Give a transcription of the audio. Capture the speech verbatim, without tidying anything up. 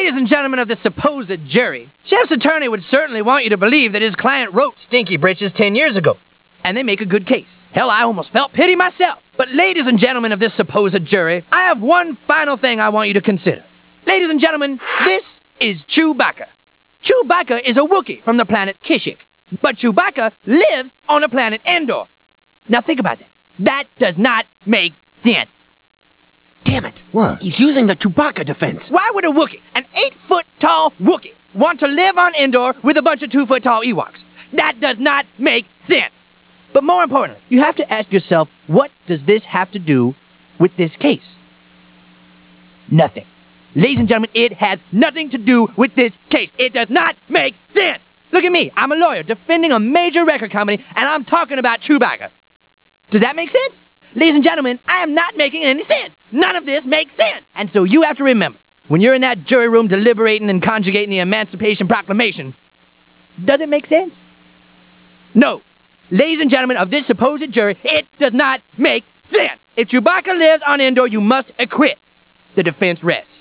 Ladies and gentlemen of the supposed jury, Sheriff's attorney would certainly want you to believe that his client wrote Stinky Britches ten years ago. And they make a good case. Hell, I almost felt pity myself. But ladies and gentlemen of this supposed jury, I have one final thing I want you to consider. Ladies and gentlemen, this is Chewbacca. Chewbacca is a Wookiee from the planet Kashyyyk. But Chewbacca lives on the planet Endor. Now think about that. That does not make sense. Damn it. What? He's using the Chewbacca defense. Why would a Wookiee, an eight-foot-tall Wookiee, want to live on Endor with a bunch of two-foot-tall Ewoks? That does not make sense. But more importantly, you have to ask yourself, what does this have to do with this case? Nothing. Ladies and gentlemen, it has nothing to do with this case. It does not make sense. Look at me. I'm a lawyer defending a major record company, and I'm talking about Chewbacca. Does that make sense? Ladies and gentlemen, I am not making any sense. None of this makes sense. And so you have to remember, when you're in that jury room deliberating and conjugating the Emancipation Proclamation, does it make sense? No. Ladies and gentlemen of this supposed jury, it does not make sense. If Chewbacca lives on Endor, you must acquit. The defense rests.